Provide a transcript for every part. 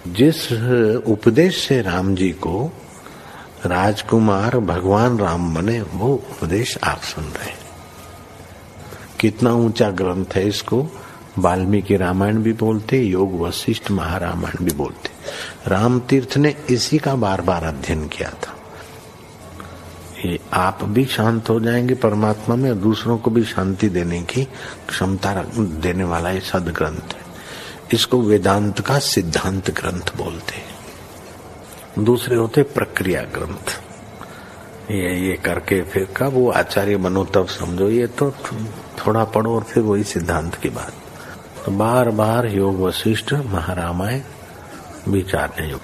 जिस उपदेश से राम जी को राजकुमार भगवान राम बने, वो उपदेश आप सुन रहे हैं। कितना ऊंचा ग्रंथ है, इसको वाल्मीकि रामायण भी बोलते, योग वशिष्ठ महारामायण भी बोलते। राम तीर्थ ने इसी का बार बार अध्ययन किया था। ये आप भी शांत हो जाएंगे परमात्मा में, और दूसरों को भी शांति देने की क्षमता देने वाला ये सदग्रंथ है। इसको वेदांत का सिद्धांत ग्रंथ बोलते हैं। दूसरे होते प्रक्रिया ग्रंथ। ये करके फिर कब वो आचार्य बनो तब समझो, ये तो थोड़ा पढ़ो और फिर वही सिद्धांत की बात। तो बार बार योग वशिष्ठ महारामायण विचारने योग।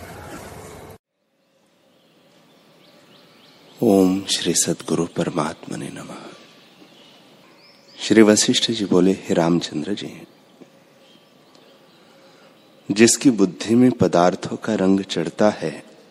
ओम श्री सद्गुरु परमात्मने नमः। श्री वशिष्ठ जी बोले, हे रामचंद्र जी, जिसकी बुद्धि में पदार्थों का रंग चढ़ता है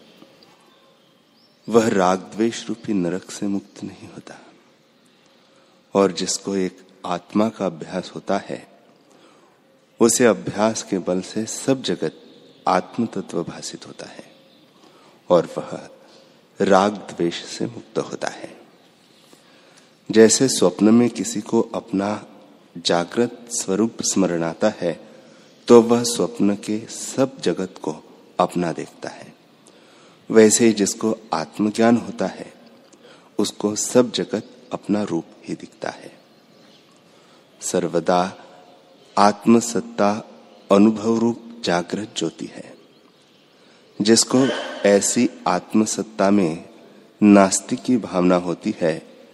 वह राग द्वेष रूपी नरक से मुक्त नहीं होता, और जिसको एक आत्मा का अभ्यास होता है उसे अभ्यास के बल से सब जगत आत्म तत्व भासित होता है, और वह राग द्वेष से मुक्त होता है। जैसे स्वप्न में किसी को अपना जागृत स्वरूप स्मरण आता है तो वह स्वप्न के सब जगत को अपना देखता है, वैसे ही जिसको आत्मज्ञान होता है उसको सब जगत अपना रूप ही दिखता है। सर्वदा आत्मसत्ता अनुभव रूप जागृत ज्योति है। जिसको ऐसी आत्मसत्ता में नास्तिक की भावना होती है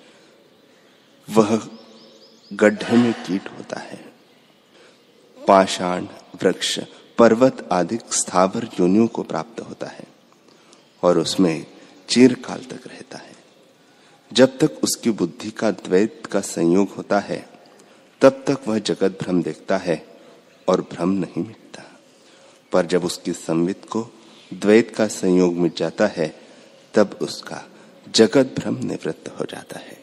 वह गड्ढे में कीट होता है। पाषाण, वृक्ष, पर्वत आदि स्थावर योनियों को प्राप्त होता है और उसमें चिरकाल तक रहता है। जब तक उसकी बुद्धि का द्वैत का संयोग होता है तब तक वह जगत भ्रम देखता है और भ्रम नहीं मिटता। पर जब उसकी संवित को द्वैत का संयोग मिट जाता है तब उसका जगत भ्रम निवृत्त हो जाता है।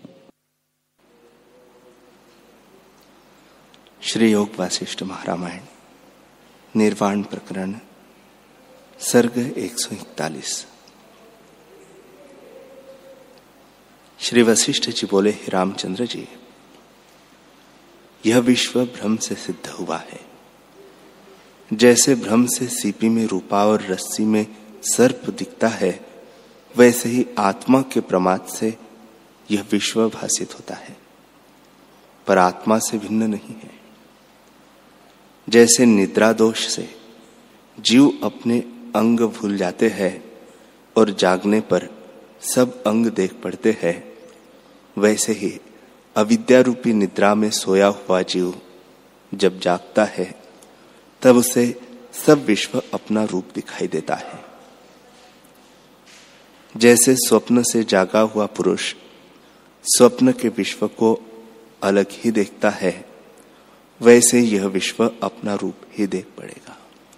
श्री योग वासिष्ठ महारामायण निर्वाण प्रकरण सर्ग 141। श्री वशिष्ठ जी बोले, हे रामचंद्र जी, यह विश्व भ्रम से सिद्ध हुआ है। जैसे भ्रम से सीपी में रूपा और रस्सी में सर्प दिखता है, वैसे ही आत्मा के प्रमाद से यह विश्व भासित होता है, पर आत्मा से भिन्न नहीं है। जैसे निद्रा दोष से जीव अपने अंग भूल जाते हैं और जागने पर सब अंग देख पड़ते हैं, वैसे ही अविद्या रूपी निद्रा में सोया हुआ जीव जब जागता है तब उसे सब विश्व अपना रूप दिखाई देता है। जैसे स्वप्न से जागा हुआ पुरुष स्वप्न के विश्व को अलग ही देखता है, वैसे यह विश्व अपना रूप ही देख पड़ेगा।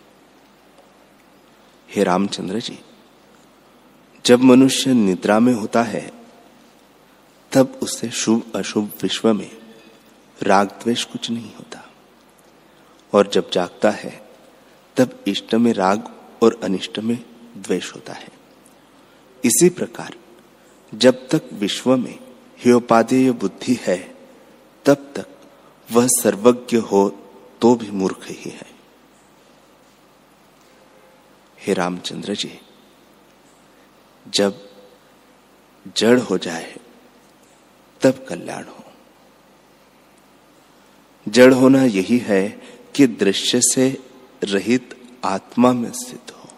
हे रामचंद्र जी, जब मनुष्य निद्रा में होता है तब उससे शुभ अशुभ विश्व में राग द्वेष कुछ नहीं होता, और जब जागता है तब इष्ट में राग और अनिष्ट में द्वेष होता है। इसी प्रकार जब तक विश्व में ह्योपादेय बुद्धि है तब तक वह सर्वज्ञ हो तो भी मूर्ख ही है। हे रामचंद्र जी, जब जड़ हो जाए तब कल्याण हो। जड़ होना यही है कि दृश्य से रहित आत्मा में स्थित हो।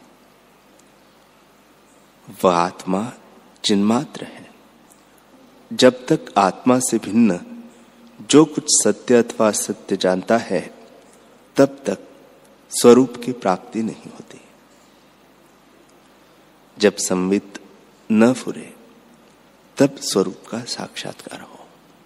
वह आत्मा चिन्मात्र है। जब तक आत्मा से भिन्न जो कुछ सत्य अथवा असत्य जानता है तब तक स्वरूप की प्राप्ति नहीं होती। जब संवित न फुरे तब स्वरूप का साक्षात्कार हो।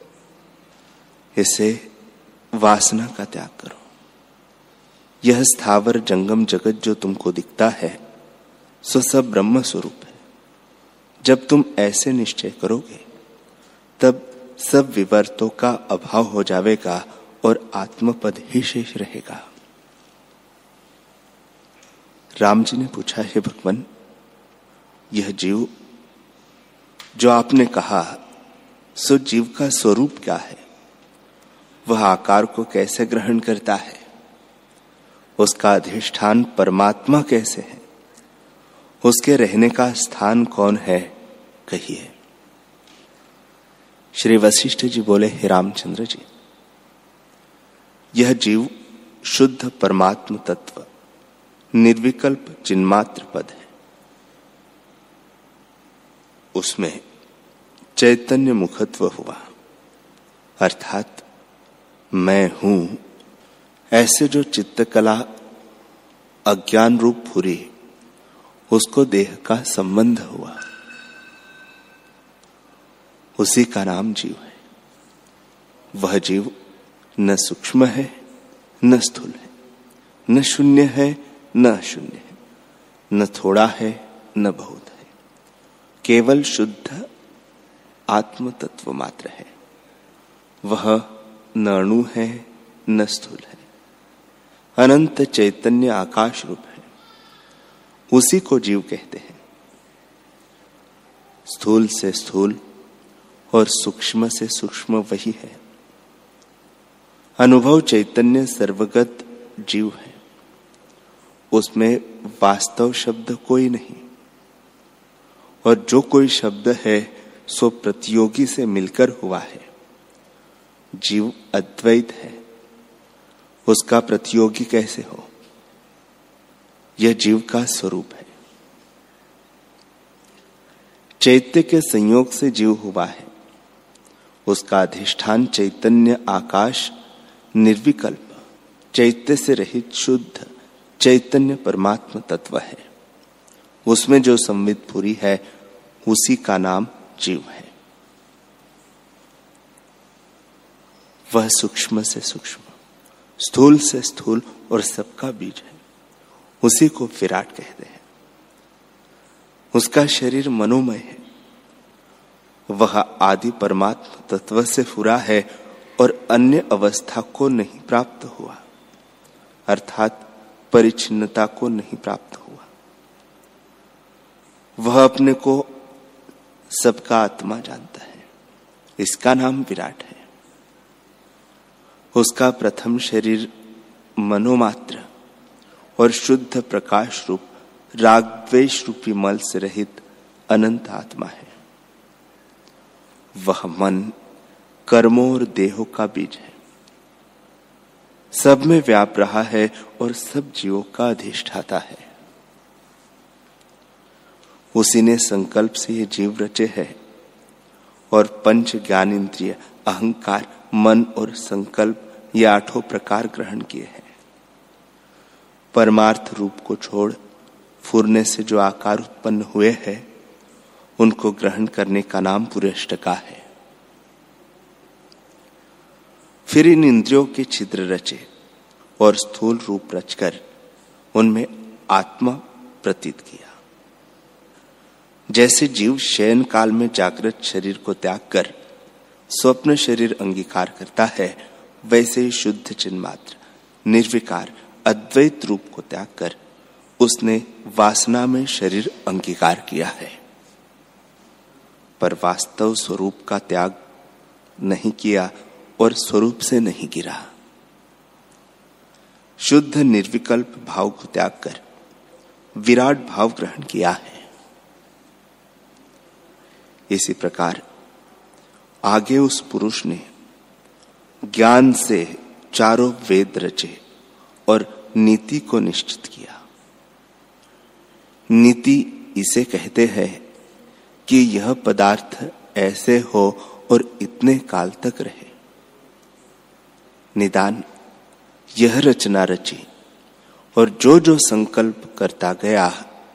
इसे वासना का त्याग करो। यह स्थावर जंगम जगत जो तुमको दिखता है सो सब ब्रह्म स्वरूप है। जब तुम ऐसे निश्चय करोगे तब सब विवर्तों का अभाव हो जाएगा और आत्मपद ही शेष रहेगा। राम जी ने पूछा, हे भगवान, यह जीव जो आपने कहा, सो जीव का स्वरूप क्या है? वह आकार को कैसे ग्रहण करता है? उसका अधिष्ठान परमात्मा कैसे है? उसके रहने का स्थान कौन है? कहिए। श्री वशिष्ठ जी बोले, हे रामचंद्र जी, यह जीव शुद्ध परमात्म तत्व, निर्विकल्प चिन्मात्र पद है। उसमें चैतन्य मुखत्व हुआ, अर्थात मैं हूं ऐसे जो चित्तकला अज्ञान रूप फुरी, उसको देह का संबंध हुआ, उसी का नाम जीव है। वह जीव न सूक्ष्म है न स्थूल है, न शून्य है न अशून्य है, न थोड़ा है न बहुत है, केवल शुद्ध आत्म तत्व मात्र है। वह न अणु है न स्थूल है, अनंत चैतन्य आकाश रूप है, उसी को जीव कहते हैं। स्थूल से स्थूल और सूक्ष्म से सूक्ष्म वही है। अनुभव चैतन्य सर्वगत जीव है, उसमें वास्तव शब्द कोई नहीं, और जो कोई शब्द है सो प्रतियोगी से मिलकर हुआ है। जीव अद्वैत है, उसका प्रतियोगी कैसे हो? यह जीव का स्वरूप है। चैत्य के संयोग से जीव हुआ है, उसका अधिष्ठान चैतन्य आकाश निर्विकल्प चैत्य से रहित शुद्ध चैतन्य परमात्मा तत्व है। उसमें जो संवित पूरी है, उसी का नाम जीव है। वह सूक्ष्म से सूक्ष्म, स्थूल से स्थूल और सबका बीज है, उसी को विराट कहते हैं। उसका शरीर मनोमय है, वह आदि परमात्मा तत्व से पूरा है और अन्य अवस्था को नहीं प्राप्त हुआ, अर्थात परिच्छिन्नता को नहीं प्राप्त हुआ। वह अपने को सबका आत्मा जानता है, इसका नाम विराट है। उसका प्रथम शरीर मनोमात्र और शुद्ध प्रकाश रूप राग द्वेष रूपी मल से रहित अनंत आत्मा है। वह मन कर्मों और देहों का बीज है, सब में व्याप रहा है और सब जीवों का अधिष्ठाता है। उसी ने संकल्प से ये जीव रचे है और पंच ज्ञान इंद्रिय अहंकार मन और संकल्प ये आठों प्रकार ग्रहण किए हैं। परमार्थ रूप को छोड़ फूरने से जो आकार उत्पन्न हुए हैं, उनको ग्रहण करने का नाम पुरेष्टका है। फिर इन इंद्रियों के छिद्र रचे और स्थूल रूप रचकर उनमें आत्मा प्रतीत किया। जैसे जीव शयन काल में जागृत शरीर को त्याग कर स्वप्न शरीर अंगीकार करता है, वैसे ही शुद्ध चिन्मात्र निर्विकार अद्वैत रूप को त्याग कर उसने वासना में शरीर अंगीकार किया है, पर वास्तव स्वरूप का त्याग नहीं किया और स्वरूप से नहीं गिरा। शुद्ध निर्विकल्प भाव को त्याग कर विराट भाव ग्रहण किया है। इसी प्रकार आगे उस पुरुष ने ज्ञान से चारों वेद रचे और नीति को निश्चित किया। नीति इसे कहते हैं कि यह पदार्थ ऐसे हो और इतने काल तक रहे। निदान यह रचना रची और जो जो संकल्प करता गया,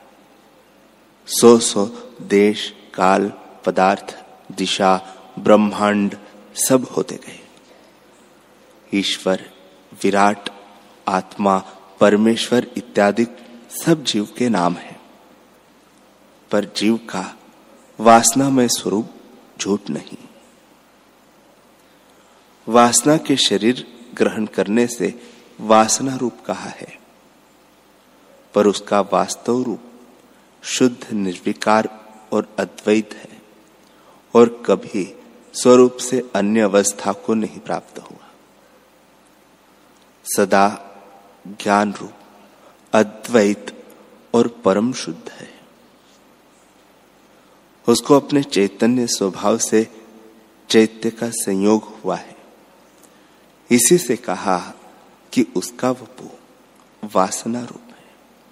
सो देश काल पदार्थ दिशा ब्रह्मांड सब होते गए। ईश्वर विराट आत्मा परमेश्वर इत्यादि सब जीव के नाम है, पर जीव का वासनामय स्वरूप झूठ नहीं। वासना के शरीर ग्रहण करने से वासना रूप कहा है, पर उसका वास्तव रूप शुद्ध निर्विकार और अद्वैत है और कभी स्वरूप से अन्य अवस्था को नहीं प्राप्त हुआ। सदा ज्ञान रूप अद्वैत और परम शुद्ध है। उसको अपने चैतन्य स्वभाव से चैत्य का संयोग हुआ है। इसी से कहा कि उसका वपु वासना रूप है।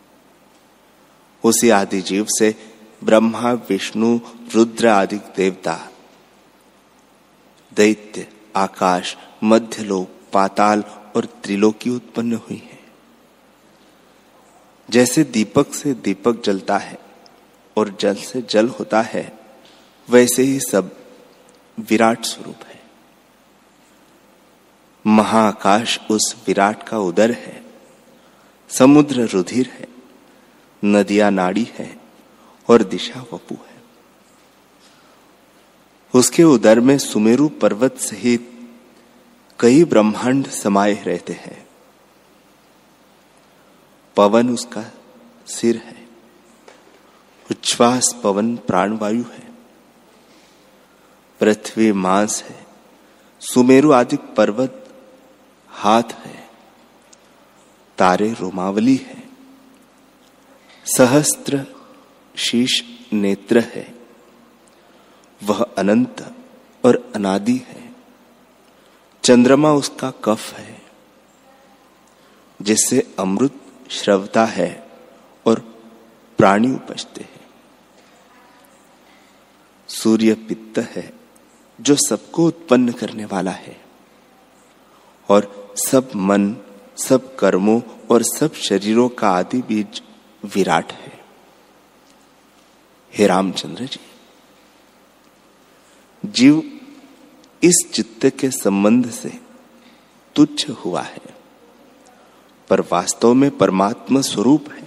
उसी आदि जीव से ब्रह्मा, विष्णु, रुद्र आदि देवता, दैत्य, आकाश, मध्यलोक, पाताल और त्रिलोकी उत्पन्न हुई है। जैसे दीपक से दीपक जलता है और जल से जल होता है, वैसे ही सब विराट स्वरूप है। महाआकाश उस विराट का उदर है, समुद्र रुधिर है, नदियां नाड़ी है और दिशा वपु है। उसके उदर में सुमेरु पर्वत सहित कई ब्रह्मांड समाये रहते हैं। पवन उसका सिर है, उच्छ्वास पवन प्राणवायु है, पृथ्वी मांस है, सुमेरु आदि पर्वत हाथ है, तारे रोमावली है, सहस्त्र शीश नेत्र है, वह अनंत और अनादि है। चंद्रमा उसका कफ है, जिससे अमृत श्रवता है और प्राणी उपजते हैं। सूर्य पित्त है, जो सबको उत्पन्न करने वाला है और सब मन, सब कर्मों और सब शरीरों का आदि बीज विराट है। हे रामचंद्र जी, जीव इस चित्त के संबंध से तुच्छ हुआ है, पर वास्तव में परमात्मा स्वरूप है।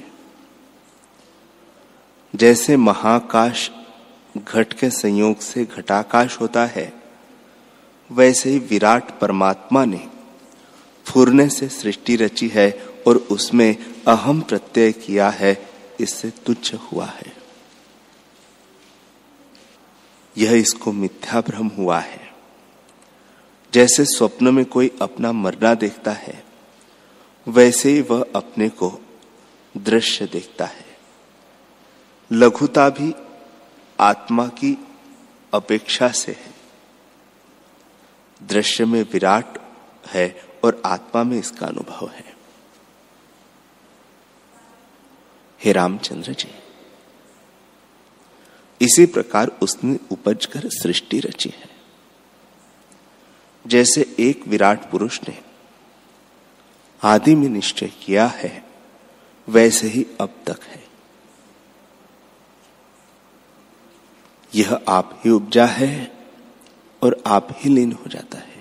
जैसे महाकाश घट के संयोग से घटाकाश होता है, वैसे ही विराट परमात्मा ने फुरने से सृष्टि रची है और उसमें अहम प्रत्यय किया है, इससे तुच्छ हुआ है। यह इसको मिथ्या भ्रम हुआ है। जैसे स्वप्न में कोई अपना मरना देखता है, वैसे ही वह अपने को दृश्य देखता है। लघुता भी आत्मा की अपेक्षा से है। दृश्य में विराट है और आत्मा में इसका अनुभव है। हे रामचंद्र जी, इसी प्रकार उसने उपज कर सृष्टि रची है। जैसे एक विराट पुरुष ने आदि में निश्चय किया है, वैसे ही अब तक है। यह आप ही उपजा है और आप ही लीन हो जाता है।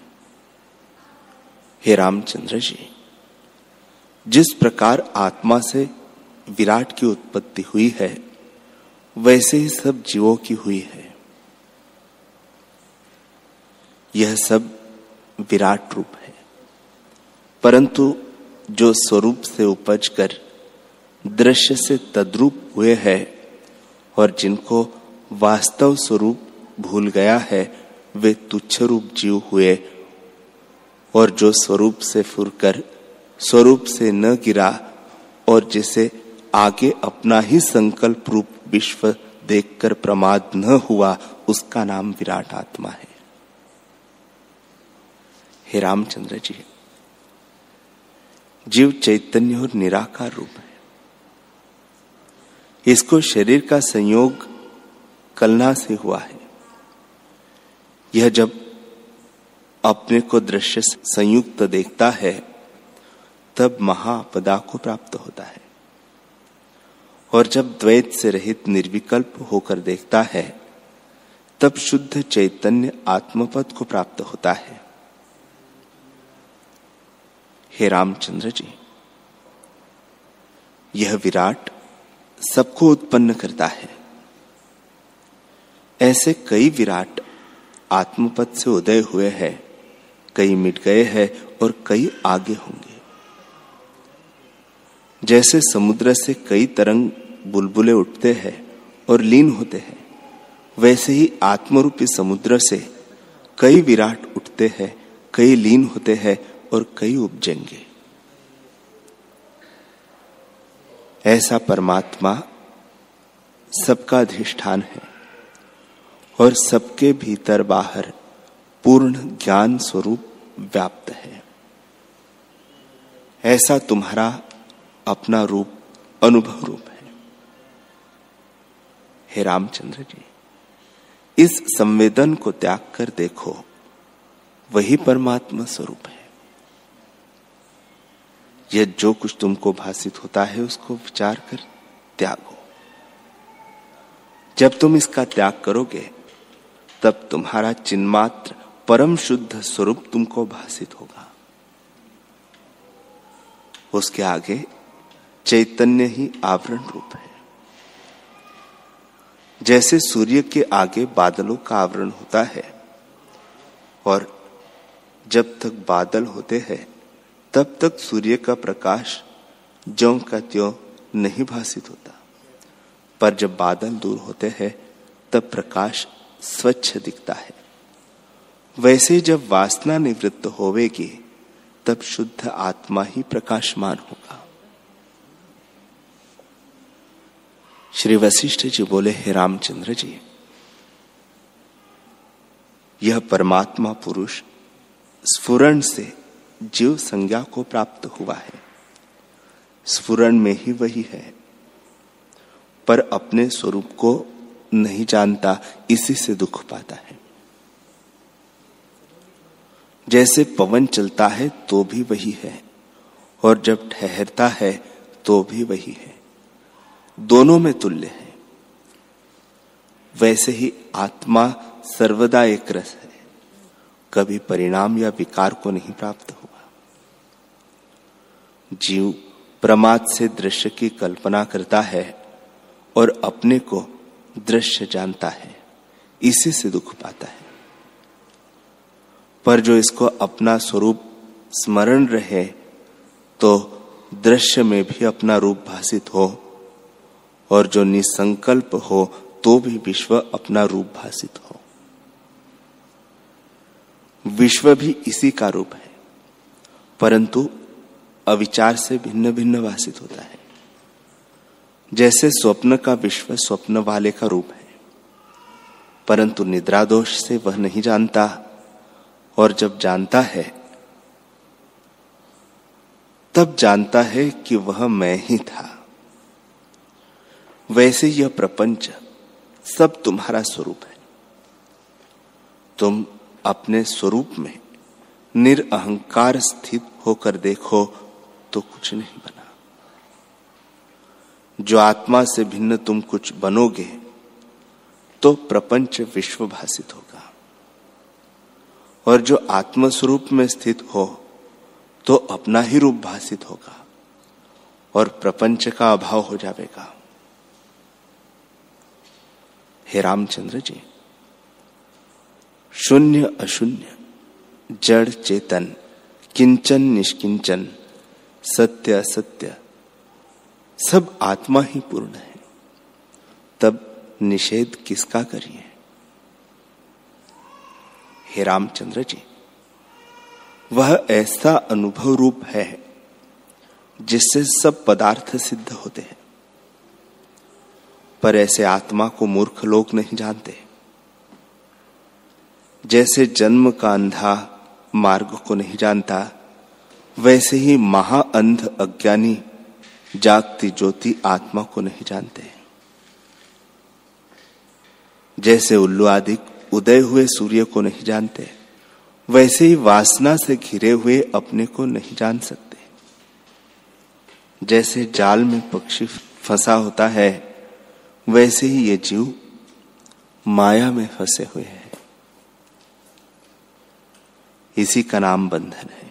हे रामचंद्र जी, जिस प्रकार आत्मा से विराट की उत्पत्ति हुई है, वैसे ही सब जीवों की हुई है। यह सब विराट रूप है, परंतु जो स्वरूप से उपज कर दृश्य से तद्रूप हुए हैं और जिनको वास्तव स्वरूप भूल गया है, वे तुच्छ रूप जीव हुए। और जो स्वरूप से फुरकर स्वरूप से न गिरा और जिसे आगे अपना ही संकल्प रूप विश्व देखकर प्रमाद न हुआ, उसका नाम विराट आत्मा है। हे रामचंद्र जी, जीव चैतन्य और निराकार रूप है। इसको शरीर का संयोग कलना से हुआ है। यह जब अपने को दृश्य संयुक्त देखता है, तब महापदा को प्राप्त होता है। और जब द्वैत से रहित निर्विकल्प होकर देखता है, तब शुद्ध चैतन्य आत्मपद को प्राप्त होता है। हे रामचंद्र जी, यह विराट सबको उत्पन्न करता है। ऐसे कई विराट आत्मपद से उदय हुए हैं, कई मिट गए हैं और कई आगे होंगे। जैसे समुद्र से कई तरंग बुलबुले उठते हैं और लीन होते हैं, वैसे ही आत्मरूपी समुद्र से कई विराट उठते हैं, कई लीन होते हैं और कई उपजेंगे। ऐसा परमात्मा सबका अधिष्ठान है और सबके भीतर बाहर पूर्ण ज्ञान स्वरूप व्याप्त है। ऐसा तुम्हारा अपना रूप अनुभव रूप है। हे रामचंद्र जी, इस संवेदन को त्याग कर देखो, वही परमात्मा स्वरूप है। यह जो कुछ तुमको भासित होता है उसको विचार कर त्यागो। जब तुम इसका त्याग करोगे तब तुम्हारा चिन्मात्र परम शुद्ध स्वरूप तुमको भासित होगा। उसके आगे चैतन्य ही आवरण रूप है। जैसे सूर्य के आगे बादलों का आवरण होता है और जब तक बादल होते हैं तब तक सूर्य का प्रकाश ज्यों का त्यों नहीं भासित होता, पर जब बादल दूर होते हैं तब प्रकाश स्वच्छ दिखता है। वैसे जब वासना निवृत्त होवेगी तब शुद्ध आत्मा ही प्रकाशमान होगा। श्री वशिष्ठ जी बोले, हे रामचंद्र जी, यह परमात्मा पुरुष स्फुरण से जीव संज्ञा को प्राप्त हुआ है। स्फुरण में ही वही है, पर अपने स्वरूप को नहीं जानता, इसी से दुख पाता है। जैसे पवन चलता है तो भी वही है और जब ठहरता है तो भी वही है, दोनों में तुल्य है। वैसे ही आत्मा सर्वदा एक रस है, कभी परिणाम या विकार को नहीं प्राप्त हुआ। जीव प्रमाद से दृश्य की कल्पना करता है और अपने को दृश्य जानता है, इसी से दुख पाता है। पर जो इसको अपना स्वरूप स्मरण रहे तो दृश्य में भी अपना रूप भासित हो, और जो निसंकल्प हो तो भी विश्व अपना रूप भासित हो। विश्व भी इसी का रूप है, परंतु अविचार से भिन्न भिन्न भासित होता है। जैसे स्वप्न का विश्व स्वप्न वाले का रूप है, परंतु निद्रा दोष से वह नहीं जानता, और जब जानता है तब जानता है कि वह मैं ही था। वैसे यह प्रपंच सब तुम्हारा स्वरूप है। तुम अपने स्वरूप में निरअहंकार स्थित होकर देखो तो कुछ नहीं बना। जो आत्मा से भिन्न तुम कुछ बनोगे तो प्रपंच विश्व भासित होगा, और जो आत्म स्वरूप में स्थित हो तो अपना ही रूप भासित होगा और प्रपंच का अभाव हो जाएगा। हे रामचंद्र जी, शून्य अशून्य, जड़ चेतन, किंचन निष्किंचन, सत्य असत्य, सब आत्मा ही पूर्ण है। तब निषेध किसका करिए? हे रामचंद्र जी, वह ऐसा अनुभव रूप है जिससे सब पदार्थ सिद्ध होते हैं, पर ऐसे आत्मा को मूर्ख लोग नहीं जानते। जैसे जन्म का अंधा मार्ग को नहीं जानता, वैसे ही महाअंध अज्ञानी जागती ज्योति आत्मा को नहीं जानते। जैसे उल्लू आदि उदय हुए सूर्य को नहीं जानते, वैसे ही वासना से घिरे हुए अपने को नहीं जान सकते। जैसे जाल में पक्षी फंसा होता है, वैसे ही ये जीव माया में फंसे हुए हैं। इसी का नाम बंधन है।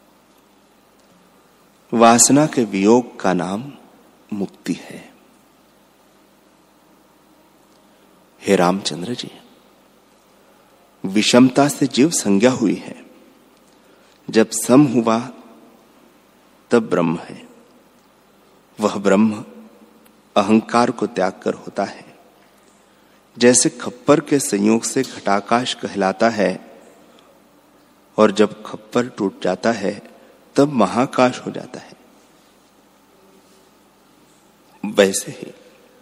वासना के वियोग का नाम मुक्ति है। हे रामचंद्र जी, विषमता से जीव संज्ञा हुई है, जब सम हुआ तब ब्रह्म है, वह ब्रह्म अहंकार को त्याग कर होता है। जैसे खप्पर के संयोग से घटाकाश कहलाता है और जब खप्पर टूट जाता है तब महाकाश हो जाता है, वैसे ही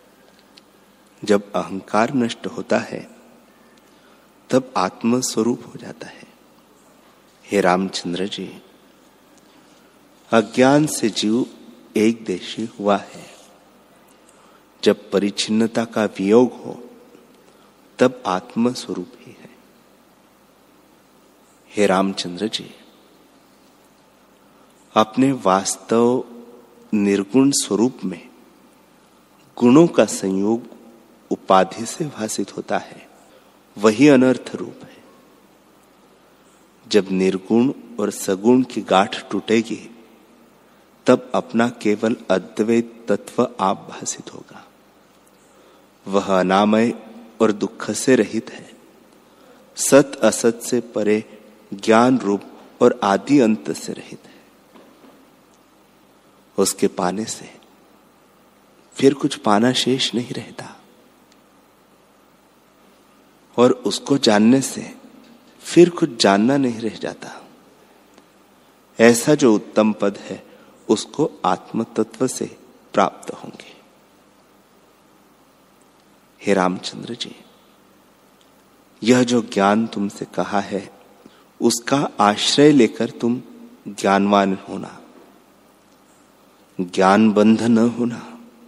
जब अहंकार नष्ट होता है तब आत्म स्वरूप हो जाता है। हे रामचंद्र जी, अज्ञान से जीव एक देशी हुआ है। जब परिच्छिन्नता का वियोग हो तब आत्म स्वरूप ही है। हे रामचंद्र जी, अपने वास्तव निर्गुण स्वरूप में गुणों का संयोग उपाधि से भासित होता है, वही अनर्थ रूप है। जब निर्गुण और सगुण की गांठ टूटेगी तब अपना केवल अद्वैत तत्व आप भासित होगा। वह अनामय और दुख से रहित है, सत असत से परे ज्ञान रूप और आदि अंत से रहित है। उसके पाने से फिर कुछ पाना शेष नहीं रहता और उसको जानने से फिर कुछ जानना नहीं रह जाता। ऐसा जो उत्तम पद है उसको आत्म तत्व से प्राप्त होंगे। हे रामचंद्र जी, यह जो ज्ञान तुमसे कहा है उसका आश्रय लेकर तुम ज्ञानवान होना, ज्ञान बंध न होना।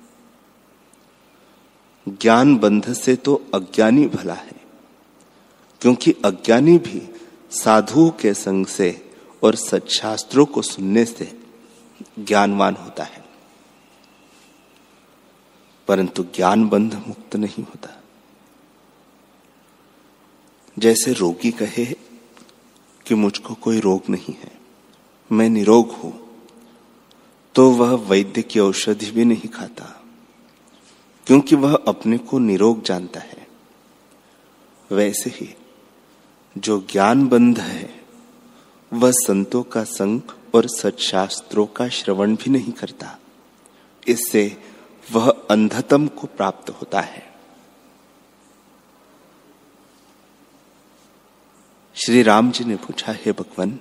ज्ञान बंध से तो अज्ञानी भला है, क्योंकि अज्ञानी भी साधुओं के संग से और सच्छास्त्रों को सुनने से ज्ञानवान होता है, परंतु ज्ञान बंध मुक्त नहीं होता। जैसे रोगी कहे कि मुझको कोई रोग नहीं है, मैं निरोग हूं, तो वह वैद्य की औषधि भी नहीं खाता, क्योंकि वह अपने को निरोग जानता है। वैसे ही जो ज्ञान बंध है वह संतों का संग और सच्छास्त्रों का श्रवण भी नहीं करता, इससे वह अंधतम को प्राप्त होता है। श्री राम जी ने पूछा, हे भगवान,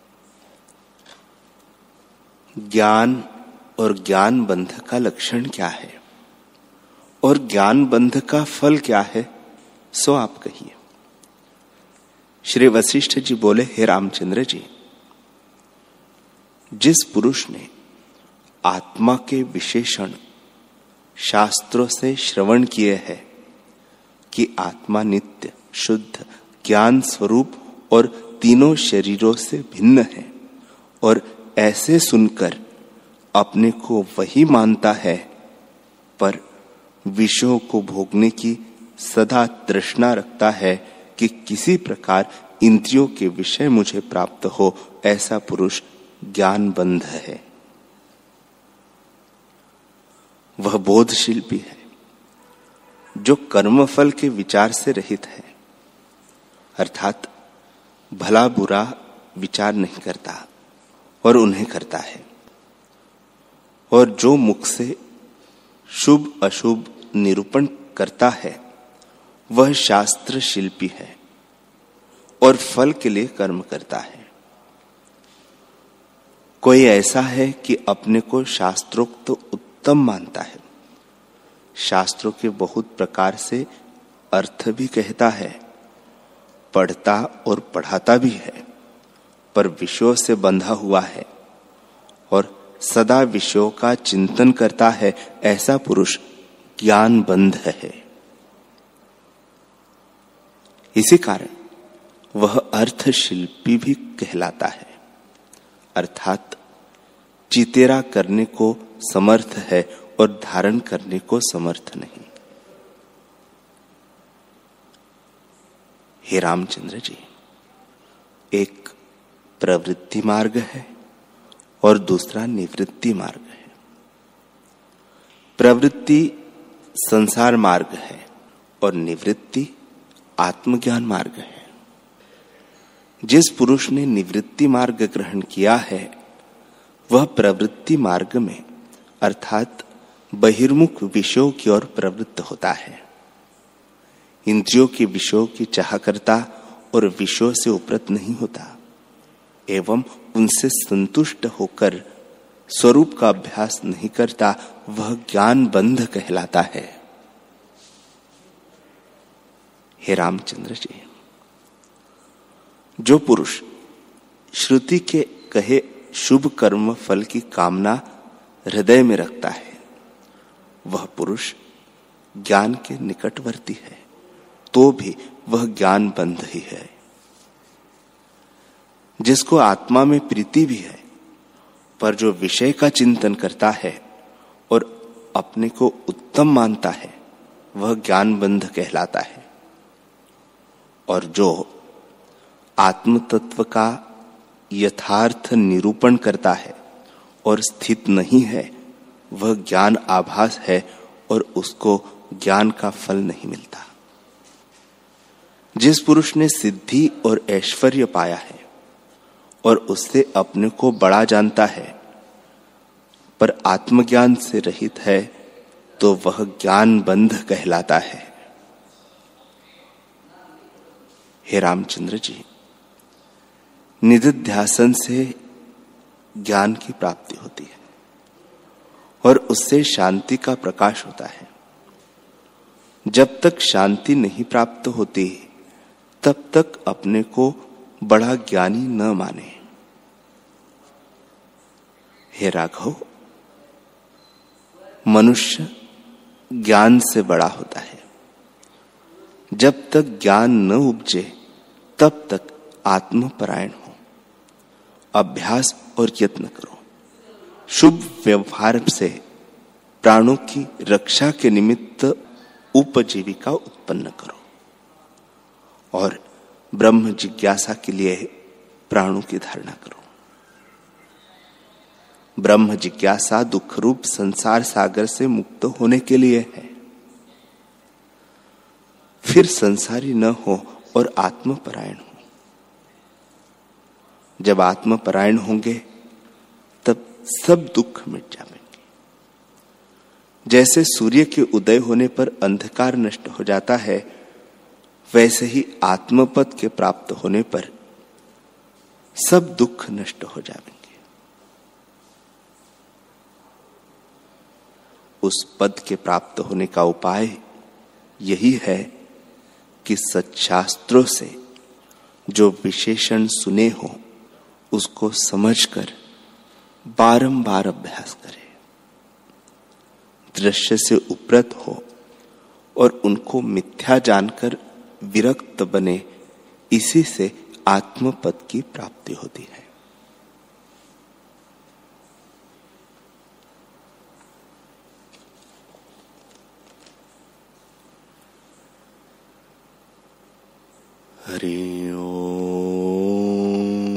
ज्ञान और ज्ञान बंध का लक्षण क्या है और ज्ञान बंध का फल क्या है, सो आप कहिए। श्री वशिष्ठ जी बोले, हे रामचंद्र जी, जिस पुरुष ने आत्मा के विशेषण शास्त्रों से श्रवण किए हैं कि आत्मा नित्य शुद्ध ज्ञान स्वरूप और तीनों शरीरों से भिन्न है, और ऐसे सुनकर अपने को वही मानता है, पर विषयों को भोगने की सदा तृष्णा रखता है कि किसी प्रकार इंद्रियों के विषय मुझे प्राप्त हो, ऐसा पुरुष ज्ञान बंध है। वह बोधशील भी है, जो कर्मफल के विचार से रहित है, अर्थात भला बुरा विचार नहीं करता और उन्हें करता है, और जो मुख से शुभ अशुभ निरूपण करता है वह शास्त्र शिल्पी है और फल के लिए कर्म करता है। कोई ऐसा है कि अपने को शास्त्रोक्त तो उत्तम मानता है, शास्त्रों के बहुत प्रकार से अर्थ भी कहता है, पढ़ता और पढ़ाता भी है, पर विषयों से बंधा हुआ है और सदा विषयों का चिंतन करता है, ऐसा पुरुष ज्ञान बंध है। इसी कारण वह अर्थ शिल्पी भी कहलाता है, अर्थात चितेरा करने को समर्थ है और धारण करने को समर्थ नहीं। हे रामचंद्र जी, एक प्रवृत्ति मार्ग है और दूसरा निवृत्ति मार्ग है। प्रवृत्ति संसार मार्ग है और निवृत्ति आत्मज्ञान मार्ग है। जिस पुरुष ने निवृत्ति मार्ग ग्रहण किया है वह प्रवृत्ति मार्ग में अर्थात बहिर्मुख विषयों की ओर प्रवृत्त होता है। इंद्रियों के विषयों की चाह करता और विषयों से उपरत नहीं होता एवं उनसे संतुष्ट होकर स्वरूप का अभ्यास नहीं करता, वह ज्ञान बंध कहलाता है। हे रामचंद्र जी, जो पुरुष श्रुति के कहे शुभ कर्म फल की कामना हृदय में रखता है, वह पुरुष ज्ञान के निकटवर्ती है, तो भी वह ज्ञान बंध ही है। जिसको आत्मा में प्रीति भी है, पर जो विषय का चिंतन करता है और अपने को उत्तम मानता है, वह ज्ञान बंध कहलाता है। और जो आत्म तत्व का यथार्थ निरूपण करता है और स्थित नहीं है, वह ज्ञान आभास है और उसको ज्ञान का फल नहीं मिलता। जिस पुरुष ने सिद्धि और ऐश्वर्य पाया है और उससे अपने को बड़ा जानता है, पर आत्मज्ञान से रहित है, तो वह ज्ञान बंध कहलाता है। हे रामचंद्र जी, निधिध्यासन से ज्ञान की प्राप्ति होती है और उससे शांति का प्रकाश होता है। जब तक शांति नहीं प्राप्त होती, तब तक अपने को बड़ा ज्ञानी न माने। हे राघव, मनुष्य ज्ञान से बड़ा होता है। जब तक ज्ञान न उपजे, तब तक आत्मपरायण हो, अभ्यास और यत्न करो। शुभ व्यवहार से प्राणों की रक्षा के निमित्त उपजीविका उत्पन्न करो और ब्रह्म जिज्ञासा के लिए प्राणों की धारणा करो। ब्रह्म जिज्ञासा दुख रूप संसार सागर से मुक्त होने के लिए है। फिर संसारी न हो और आत्मपरायण हो। जब आत्मपरायण होंगे, तब सब दुख मिट जाएंगे। जैसे सूर्य के उदय होने पर अंधकार नष्ट हो जाता है, वैसे ही आत्मपद के प्राप्त होने पर सब दुख नष्ट हो जाएंगे। उस पद के प्राप्त होने का उपाय यही है कि सच्छास्त्रों से जो विशेषण सुने हो, उसको समझकर बारंबार अभ्यास करे। दृश्य से उपरत हो और उनको मिथ्या जानकर विरक्त बने, इसी से आत्मपद की प्राप्ति होती है। हरि ओम।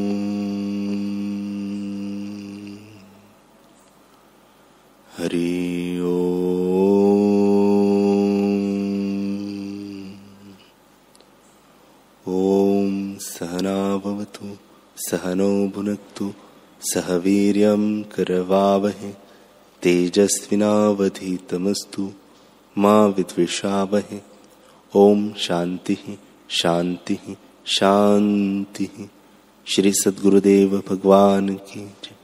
हरि ओम। ओम सहना भवतु सहनौ भुनक्तु सह वीर्यं करवावहै तेजस्विनावधीतमस्तु मा विद्विषावहै। ओम शांति शांति शांति। श्री सद्गुरुदेव भगवान की जय।